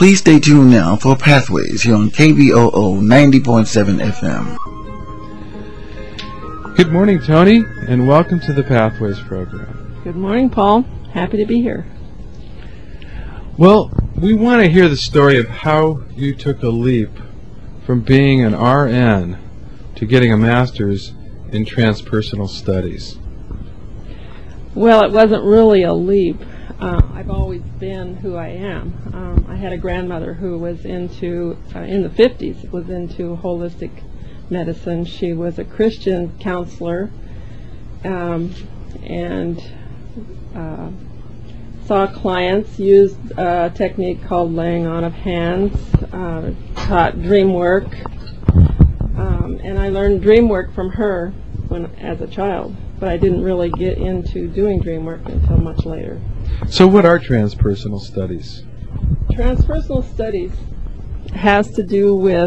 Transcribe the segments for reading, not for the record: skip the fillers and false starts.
Please stay tuned now for Pathways here on KBOO 90.7 FM. Good morning, Tony, and welcome to the Pathways program. Good morning, Paul. Happy to be here. Well, we want to hear the story of how you took a leap from being an RN to getting a master's in transpersonal studies. Well, it wasn't really a leap. I've always been who I am. I had a grandmother who was into, in the 50s, was into holistic medicine. She was a Christian counselor and saw clients, used a technique called laying on of hands, taught dream work, and I learned dream work from her as a child, but I didn't really get into doing dream work until much later. So what are transpersonal studies? Transpersonal studies has to do with,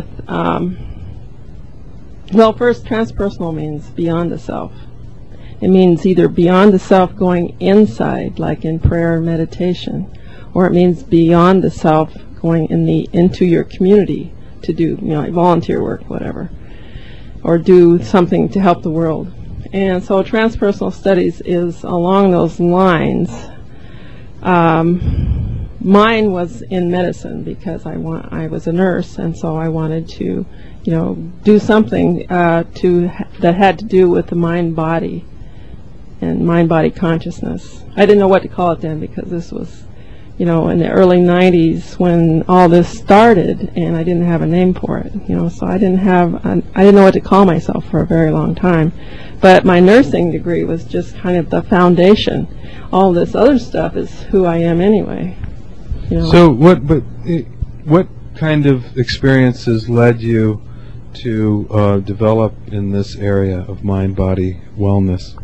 well, first, transpersonal means beyond the self. It means either beyond the self going inside, like in prayer and meditation, or it means beyond the self going into your community to do, like volunteer work, whatever, or do something to help the world. And so transpersonal studies is along those lines. Mine was in medicine because I was a nurse, and so I wanted to, do something that had to do with the mind-body and mind-body consciousness. I didn't know what to call it then because this was, in the early 90s when all this started, and I didn't have a name for it. So I didn't know what to call myself for a very long time. But my nursing degree was just kind of the foundation. All this other stuff is who I am anyway. So what kind of experiences led you to develop in this area of mind-body wellness?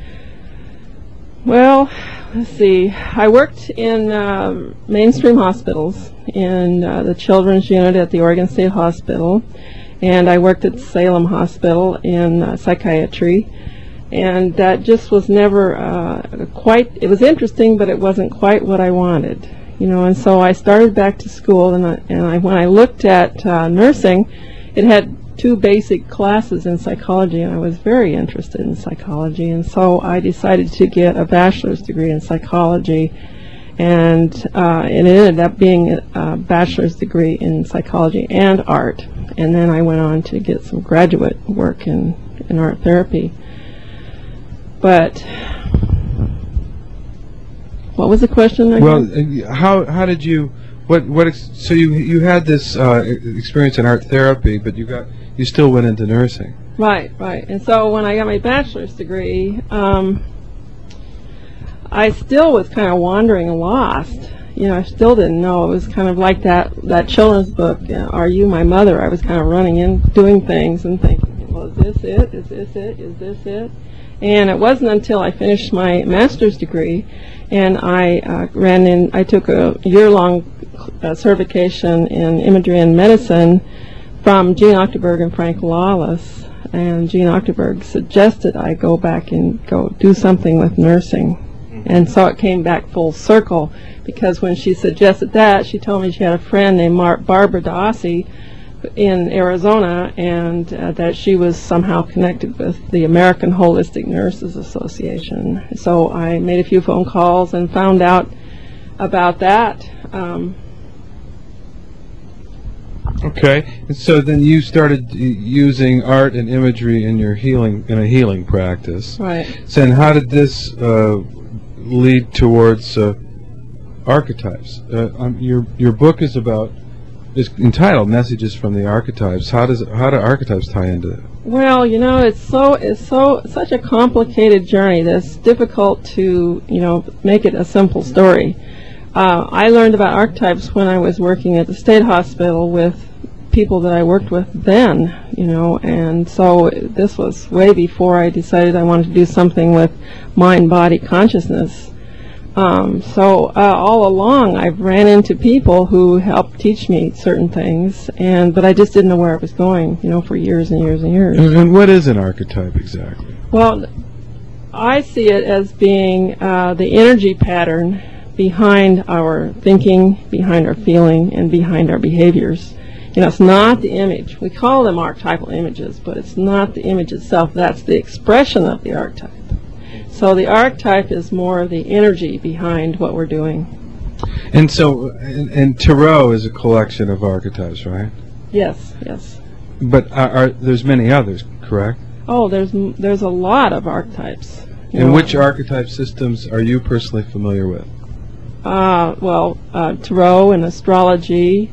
Well, let's see. I worked in mainstream hospitals, in the children's unit at the Oregon State Hospital, and I worked at Salem Hospital in psychiatry, and that just was never it was interesting, but it wasn't quite what I wanted, and so I started back to school, and when I looked at nursing, it had 2 basic classes in psychology, and I was very interested in psychology, and so I decided to get a bachelor's degree in psychology, and it ended up being a bachelor's degree in psychology and art, and then I went on to get some graduate work in art therapy. But what was the question again? Well, how did you? So you had this experience in art therapy, but you still went into nursing. Right. And so when I got my bachelor's degree, I still was kind of wandering lost. I still didn't know. It was kind of like that children's book, Are You My Mother? I was kind of running in, doing things and thinking, well, is this it? Is this it? Is this it? And it wasn't until I finished my master's degree and I took a year-long certification in imagery and medicine from Gene Ochteberg and Frank Lawless. And Gene Ochteberg suggested I go back and go do something with nursing. And so it came back full circle, because when she suggested that, she told me she had a friend named Barbara Dossi in Arizona, and that she was somehow connected with the American Holistic Nurses Association. So I made a few phone calls and found out about that. Okay, and so then you started using art and imagery in your healing practice. Right. So then how did this lead towards archetypes? Your book is entitled "Messages from the Archetypes." How do archetypes tie into it? Well, it's such a complicated journey that's difficult to make it a simple story. I learned about archetypes when I was working at the state hospital with people that I worked with then, and so this was way before I decided I wanted to do something with mind-body consciousness. So all along I've ran into people who helped teach me certain things, but I just didn't know where I was going, for years and years and years. And what is an archetype exactly? Well, I see it as being the energy pattern behind our thinking, behind our feeling, and behind our behaviors. You know, it's not the image. We call them archetypal images, but it's not the image itself. That's the expression of the archetype. So the archetype is more of the energy behind what we're doing. And so, and Tarot is a collection of archetypes, right? Yes, yes. But there's many others, correct? Oh, there's a lot of archetypes. And which archetype systems are you personally familiar with? Tarot and astrology.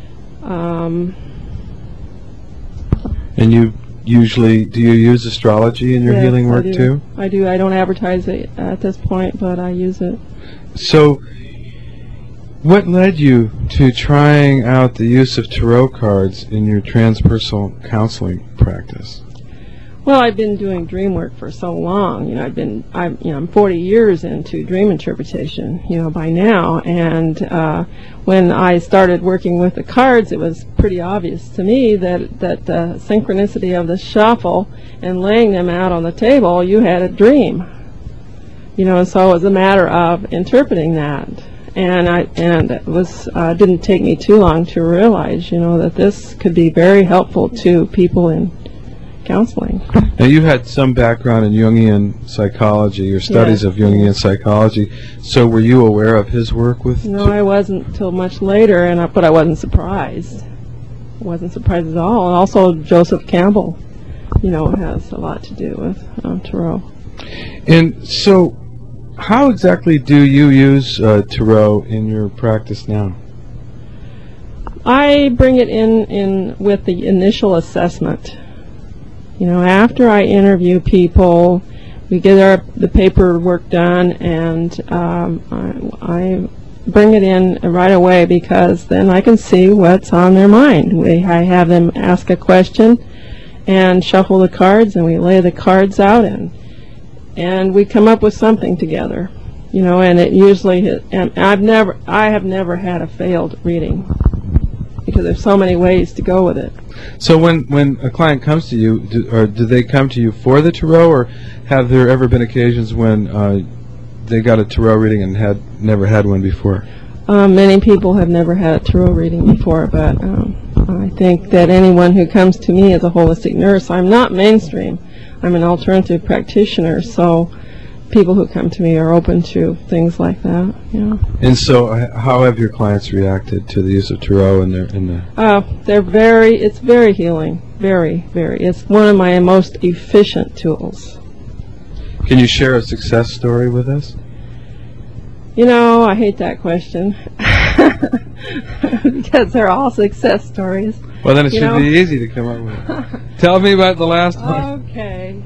And you usually, do you use astrology in your Yes, healing work I do. too? I do. I don't advertise it at this point, but I use it. So, what led you to trying out the use of tarot cards in your transpersonal counseling practice? Well, I've been doing dream work for so long. You know, I'm 40 years into dream interpretation, you know, by now. And when I started working with the cards, it was pretty obvious to me that the synchronicity of the shuffle and laying them out on the table, you had a dream. You know, so it was a matter of interpreting that. And it was didn't take me too long to realize, you know, that this could be very helpful to people in counseling. Now, you had some background in Jungian psychology or studies of Jungian psychology, so were you aware of his work with? No, I wasn't until much later, but I wasn't surprised. I wasn't surprised at all. And also Joseph Campbell, you know, has a lot to do with Tarot. And so, how exactly do you use Tarot in your practice now? I bring it in with the initial assessment. You know, after I interview people, we get the paperwork done, and I bring it in right away because then I can see what's on their mind. I have them ask a question and shuffle the cards, and we lay the cards out, and we come up with something together. You know, and it usually, and I have never had a failed reading because there's so many ways to go with it. So when a client comes to you, do they come to you for the Tarot, or have there ever been occasions when they got a Tarot reading and had never had one before? Many people have never had a Tarot reading before, but I think that anyone who comes to me as a holistic nurse, I'm not mainstream. I'm an alternative practitioner, so people who come to me are open to things like that. Yeah. And so, how have your clients reacted to the use of Tarot in the? It's very healing, very. It's one of my most efficient tools. Can you share a success story with us? You know, I hate that question because they're all success stories. Well, then it should be easy to come up with. Tell me about the last one. Okay.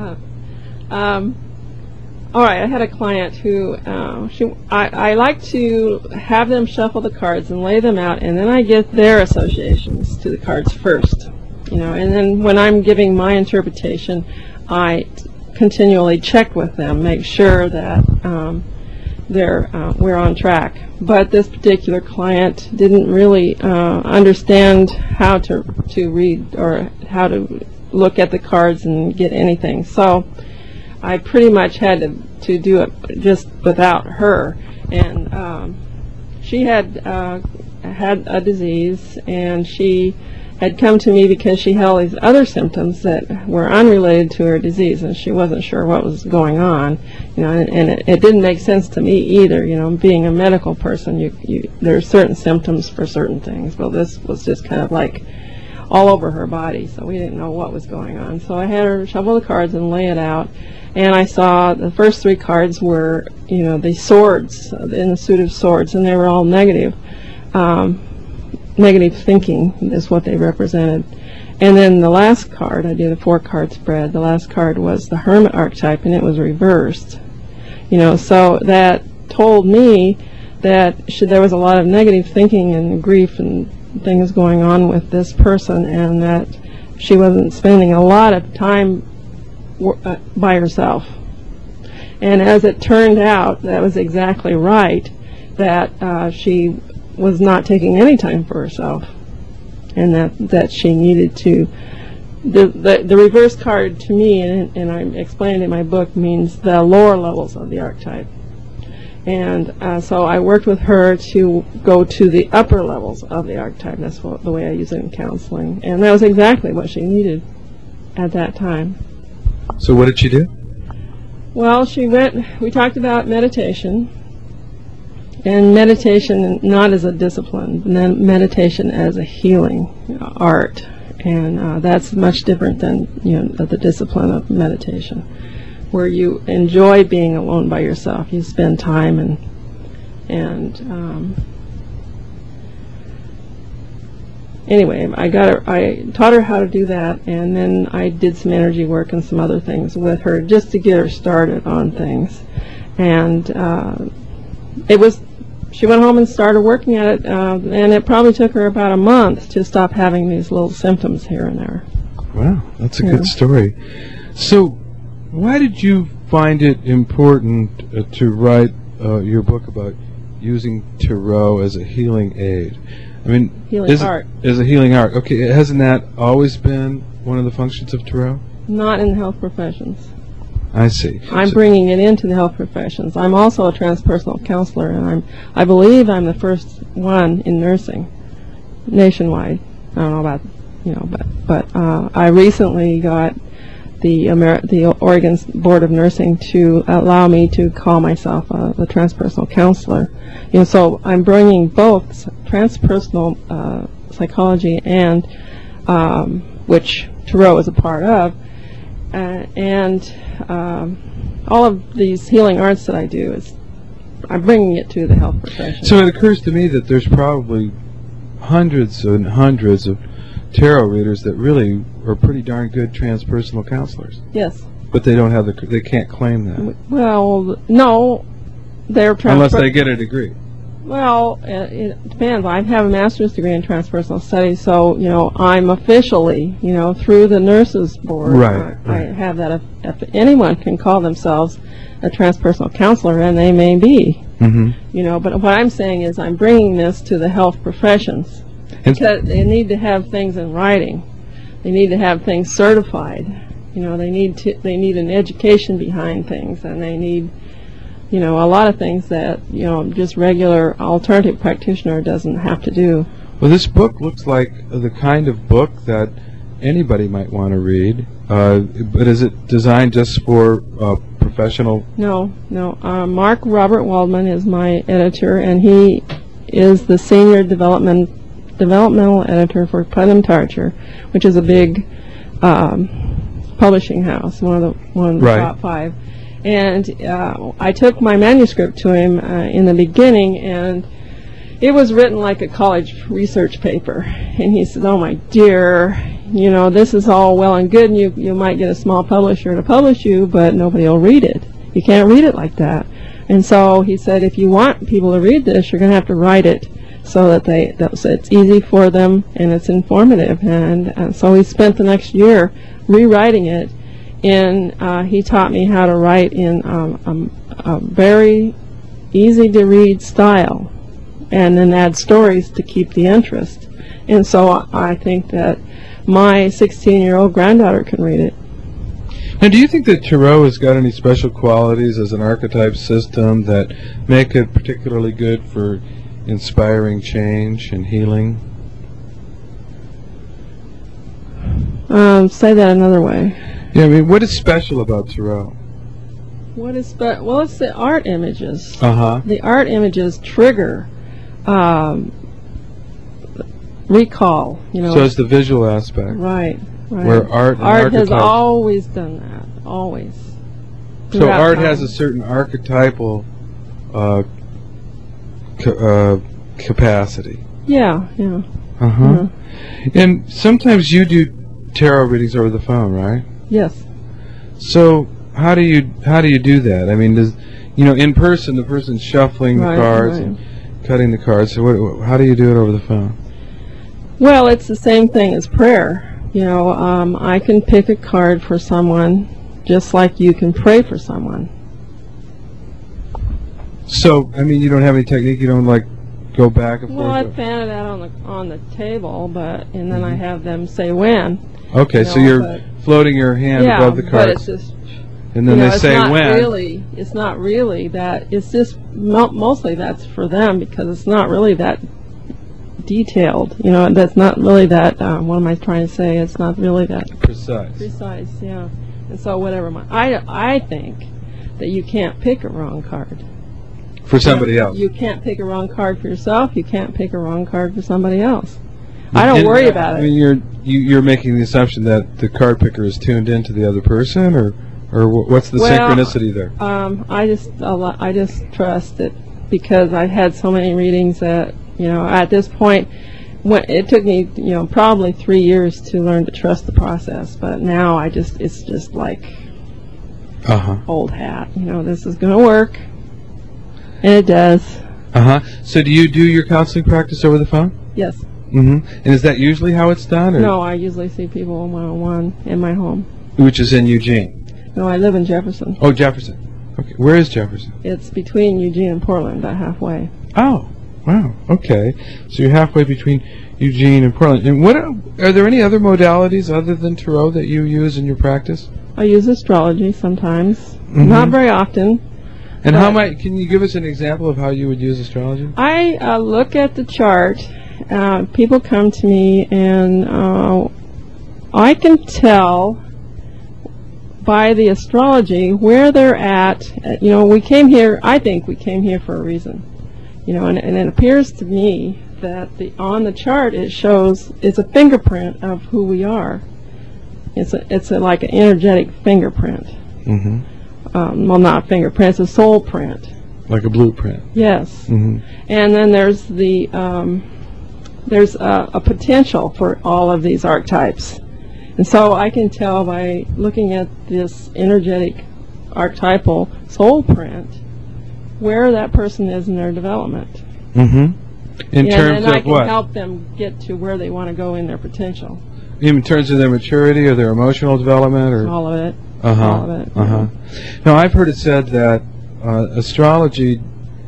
All right, I had a client who I like to have them shuffle the cards and lay them out, and then I get their associations to the cards first, you know, and then when I'm giving my interpretation, I continually check with them, make sure that we're on track. But this particular client didn't really understand how to read or how to look at the cards and get anything, so I pretty much had to do it just without her. And she had a disease, and she had come to me because she had all these other symptoms that were unrelated to her disease, and she wasn't sure what was going on. You know, and it didn't make sense to me either. You know, being a medical person, there are certain symptoms for certain things. Well, this was just kind of like all over her body, so we didn't know what was going on. So I had her shuffle the cards and lay it out, and I saw the first three cards were, you know, the swords, in the suit of swords, and they were all negative. Negative thinking is what they represented. And then the last card, I did a 4-card spread, the last card was the Hermit archetype, and it was reversed. You know, so that told me that there was a lot of negative thinking and grief and things going on with this person, and that she wasn't spending a lot of time by herself. And as it turned out, that was exactly right, that she was not taking any time for herself, and that she needed to. The reverse card to me, and I explained in my book, means the lower levels of the archetype. And so I worked with her to go to the upper levels of the archetype. That's the way I use it in counseling. And that was exactly what she needed at that time. So what did she do? Well, we talked about meditation, and meditation not as a discipline, and then meditation as a healing art. And that's much different than the discipline of meditation, where you enjoy being alone by yourself. You spend time anyway, I taught her how to do that, and then I did some energy work and some other things with her just to get her started on things. And she went home and started working at it, and it probably took her about a month to stop having these little symptoms here and there. Wow, that's a good story. So, why did you find it important to write your book about using tarot as a healing aid? I mean, as a healing art. Okay, hasn't that always been one of the functions of tarot? Not in the health professions. I see. I'm bringing it into the health professions. I'm also a transpersonal counselor, and I believe I'm the first one in nursing nationwide. I don't know about, but I recently got the Oregon Board of Nursing to allow me to call myself the transpersonal counselor. So I'm bringing both transpersonal psychology and which tarot is a part of, and all of these healing arts that I do I'm bringing it to the health profession. So it occurs to me that there's probably hundreds and hundreds of tarot readers that really are pretty darn good transpersonal counselors. Yes. But they don't have they can't claim that. Well, no, they're unless they get a degree. Well, it depends. I have a master's degree in transpersonal studies, so I'm officially, through the nurses board. Right. I have that. If anyone can call themselves a transpersonal counselor, and they may be. Mm-hmm. But what I'm saying is, I'm bringing this to the health professions because they need to have things in writing. They need to have things certified. They need an education behind things, and they need. A lot of things that, just regular alternative practitioner doesn't have to do. Well, this book looks like the kind of book that anybody might want to read, but is it designed just for professional? No. Mark Robert Waldman is my editor, and he is the senior developmental editor for Putnam Tarcher, which is a big publishing house, one of the top 5. And I took my manuscript to him in the beginning, and it was written like a college research paper. And he said, "Oh, my dear, this is all well and good, and you might get a small publisher to publish you, but nobody will read it. You can't read it like that." And so he said, if you want people to read this, you're going to have to write it so that it's easy for them and it's informative. And so we spent the next year rewriting it. And he taught me how to write in a very easy-to-read style, and then add stories to keep the interest. And so I think that my 16-year-old granddaughter can read it. And do you think that tarot has got any special qualities as an archetype system that make it particularly good for inspiring change and healing? Say that another way. Yeah, I mean, what is special about tarot? Well, it's the art images. Uh-huh. The art images trigger recall. So it's the visual aspect. Right. Where art has always done that. Always. So art has a certain archetypal capacity. Yeah. Uh-huh. And sometimes you do tarot readings over the phone, right? Yes. So how do you do that? I mean, in person the person's shuffling the cards and cutting the cards. So how do you do it over the phone? Well, it's the same thing as prayer. I can pick a card for someone just like you can pray for someone. So, I mean, you don't have any technique. You don't go back and forth. Well, I fan it out on the table, and then I have them say when. Okay, so you're floating your hand above the cards. But it's just. And then You know, they it's say not when. Really, it's not really that. It's just mostly that's for them because it's not really that detailed. You know, that's not really that. What am I trying to say? It's not really that Precise. precise. Yeah. And so whatever. I think that you can't pick a wrong card. For somebody else. You can't pick a wrong card for yourself. You can't pick a wrong card for somebody else. I don't worry about I mean, you're making the assumption that the card picker is tuned into the other person, or what's the synchronicity there? I just trust it because I've had so many readings that, you know, at this point, it took me, you know, probably 3 years to learn to trust the process. But now it's just like old hat. You know, this is going to work, and it does. So do you do your counseling practice over the phone? Yes. Mm-hmm. And is that usually how it's done? Or? No, I usually see people one-on-one in my home. Which is in Eugene? No, I live in Jefferson. Oh, Jefferson. Okay. Where is Jefferson? It's between Eugene and Portland, about halfway. Oh, wow. Okay. So you're halfway between Eugene and Portland. And what are there any other modalities other than Tarot that you use in your practice? I use astrology sometimes. Not very often. And can you give us an example of how you would use astrology? I look at the chart. People come to me, and I can tell by the astrology where they're at. You know, we came here. I think we came here for a reason. You know, and it appears to me that on the chart it shows it's a fingerprint of who we are. It's like an energetic fingerprint. Mm-hmm. Well, not fingerprint. It's a soul print. Like a blueprint. Yes. Mm-hmm. And then there's a potential for all of these archetypes. And so I can tell by looking at this energetic archetypal soul print where that person is in their development. Mm-hmm. In terms and I of can what? help them get to where they want to go in their potential. In terms of their maturity or their emotional development? Or All of it. Uh-huh. All of it. Uh-huh. Now, I've heard it said that astrology,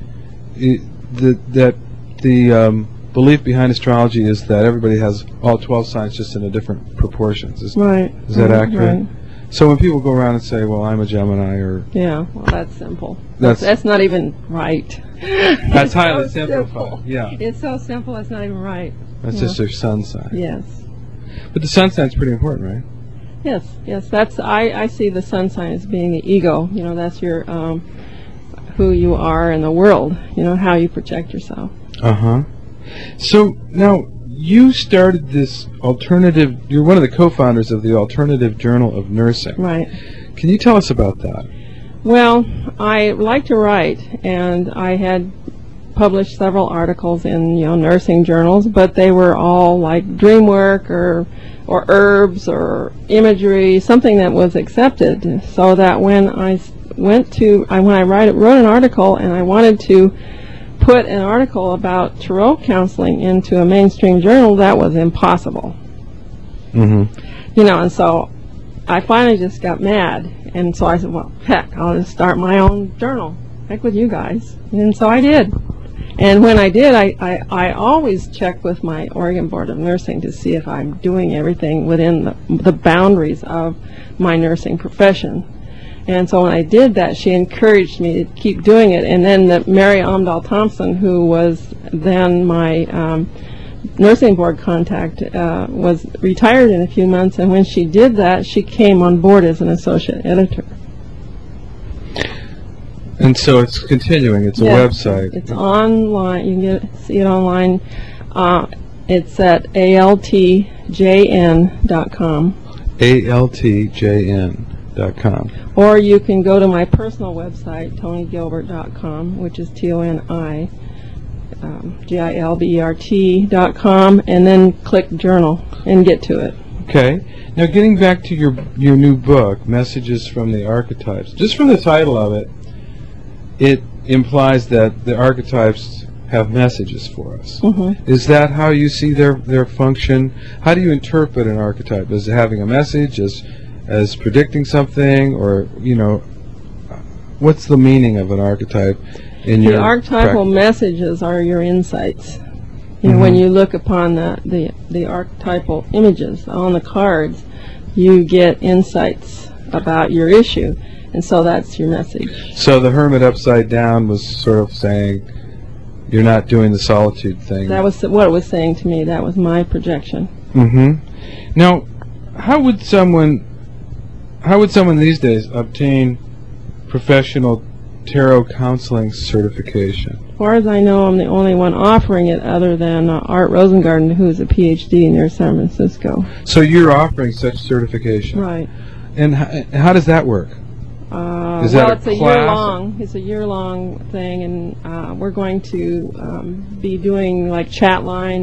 that the belief behind astrology is that everybody has all 12 signs just in a different proportions. Is that accurate? Right. So when people go around and say, well, I'm a Gemini, or... Yeah, well, that's simple. That's not even right. That's highly simplified. Yeah. It's so simple, it's not even right. That's just their sun sign. Yes. But the sun sign's pretty important, right? Yes. That's I see the sun sign as being the ego. You know, that's your who you are in the world. You know, how you project yourself. So now you started this alternative. You're one of the co-founders of the Alternative Journal of Nursing. Right. Can you tell us about that? Well, I like to write, and I had published several articles in nursing journals, but they were all like dream work or herbs or imagery, something that was accepted. So that when I wrote an article and I wanted to put an article about tarot counseling into a mainstream journal, that was impossible. Mm-hmm. And so I finally just got mad, and so I said, well, heck, I'll just start my own journal. Heck with you guys. And so I did. And when I did, I always check with my Oregon Board of Nursing to see if I'm doing everything within the boundaries of my nursing profession. And so when I did that, she encouraged me to keep doing it. And then Mary Amdahl Thompson, who was then my nursing board contact, was retired in a few months. And when she did that, she came on board as an associate editor. And so it's continuing. It's a website. It's online. You can see it online. It's at altjn.com. altjn.com. Or you can go to my personal website, tonygilbert.com, which is TONI, GILBERT.com, and then click journal and get to it. Okay. Now, getting back to your new book, Messages from the Archetypes, just from the title of it, it implies that the archetypes have messages for us. Mm-hmm. Is that how you see their function? How do you interpret an archetype? As having a message, as predicting something, or what's the meaning of an archetype in your archetypal messages are your insights. When you look upon the archetypal images on the cards, you get insights about your issue. And so that's your message. So the Hermit Upside Down was sort of saying, you're not doing the solitude thing. That was what it was saying to me. That was my projection. Mm-hmm. Now, how would someone these days obtain professional tarot counseling certification? As far as I know, I'm the only one offering it other than Art Rosengarten, who's a PhD near San Francisco. So you're offering such certification? Right. And how does that work? Is that it's a a class? year-long. It's a year-long thing, and we're going to be doing like chat line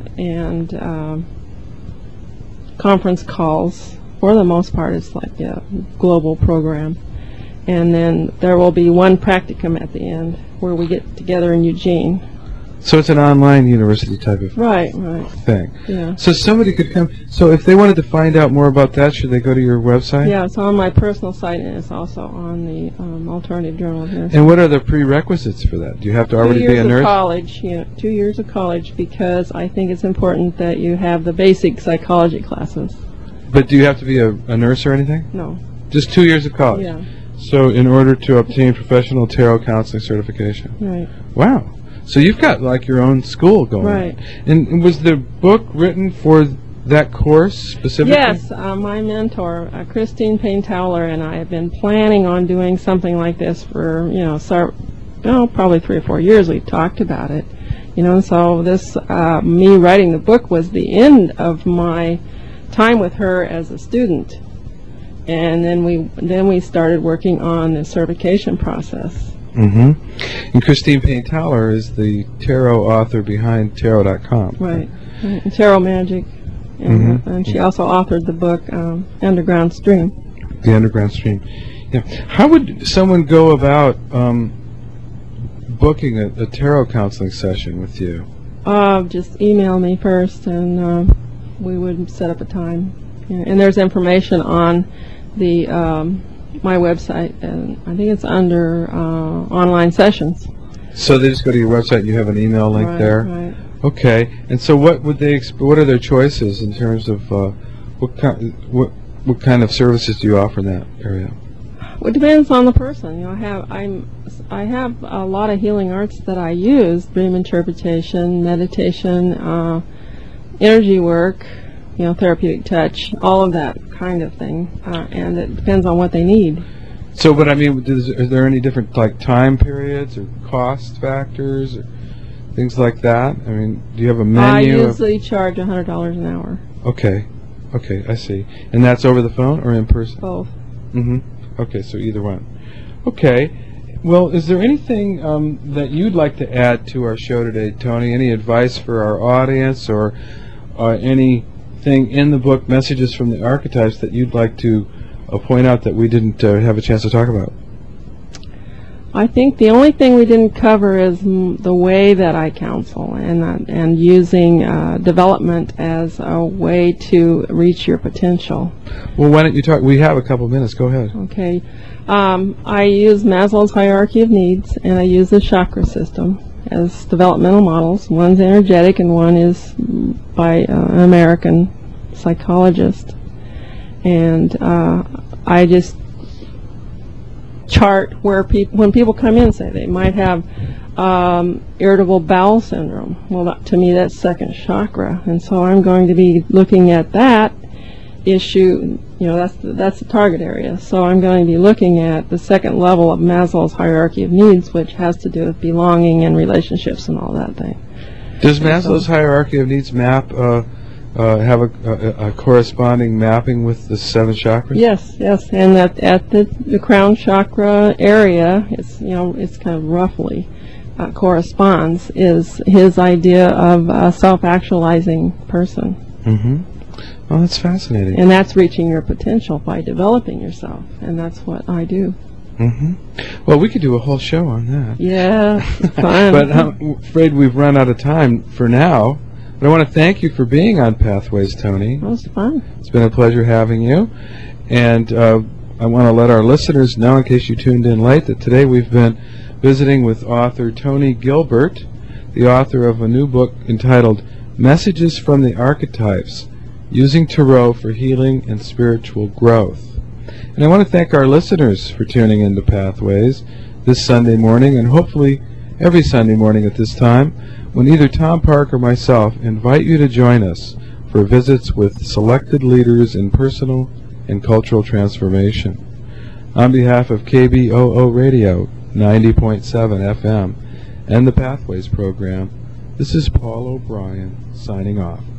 and conference calls. For the most part, it's like a global program. And then there will be one practicum at the end where we get together in Eugene. So it's an online university type of Right. thing. Yeah. So somebody could come. So if they wanted to find out more about that, should they go to your website? Yeah, it's on my personal site, and it's also on the Alternative Journal of Nursing. And what are the prerequisites for that? Do you have to already 2 be years a nurse? of college, 2 years of college, because I think it's important that you have the basic psychology classes. But do you have to be a nurse or anything? No. Just 2 years of college? Yeah. So in order to obtain professional tarot counseling certification? Right. Wow. So you've got like your own school going. Right. And was the book written for that course specifically? Yes, my mentor, Christine Payne-Towler, and I have been planning on doing something like this for, probably 3 or 4 years. We talked about it. So this, me writing the book was the end of my time with her as a student. And then we started working on the certification process. Mm-hmm. And Christine Payne-Towler is the tarot author behind Tarot.com. Right. And Tarot Magic. And she also authored the book Underground Stream. The Underground Stream. Yeah. How would someone go about booking a tarot counseling session with you? Just email me first, and we would set up a time. And there's information on the my website, and I think it's under online sessions. So they just go to your website and you have an email link there? Right. Okay. And so what would they what are their choices in terms of what kind of services do you offer in that area? Well, it depends on the person. I have a lot of healing arts that I use: dream interpretation, meditation, energy work, therapeutic touch, all of that kind of thing, and it depends on what they need. So, but I mean, is there any different time periods or cost factors or things like that? I mean, do you have a menu? I usually charge $100 an hour. Okay, I see. And that's over the phone or in person? Both. Mm-hmm. Okay, so either one. Okay. Well, is there anything that you'd like to add to our show today, Tony? Any advice for our audience, or anything in the book, Messages from the Archetypes, that you'd like to point out that we didn't have a chance to talk about? I think the only thing we didn't cover is the way that I counsel, and using development as a way to reach your potential. Well, why don't you talk? We have a couple minutes. Go ahead. Okay. I use Maslow's hierarchy of needs, and I use the chakra system as developmental models. One's energetic, and one is by an American psychologist. And I just chart where when people come in, say they might have irritable bowel syndrome. Well, to me, that's second chakra, and so I'm going to be looking at that issue. That's the target area. So I'm going to be looking at the second level of Maslow's hierarchy of needs, which has to do with belonging and relationships and all that thing. Does Maslow's hierarchy of needs map have a corresponding mapping with the 7 chakras? Yes, and at the crown chakra area, it's kind of roughly corresponds, is his idea of a self-actualizing person. Mm-hmm. Oh, that's fascinating. And that's reaching your potential by developing yourself, and that's what I do. Mm-hmm. Well, we could do a whole show on that. Yeah, fun. But I'm afraid we've run out of time for now. But I want to thank you for being on Pathways, Tony. That was fun. It's been a pleasure having you. And I want to let our listeners know, in case you tuned in late, that today we've been visiting with author Tony Gilbert, the author of a new book entitled Messages from the Archetypes, Using Tarot for Healing and Spiritual Growth. And I want to thank our listeners for tuning into Pathways this Sunday morning, and hopefully every Sunday morning at this time, when either Tom Park or myself invite you to join us for visits with selected leaders in personal and cultural transformation. On behalf of KBOO Radio 90.7 FM and the Pathways program, this is Paul O'Brien signing off.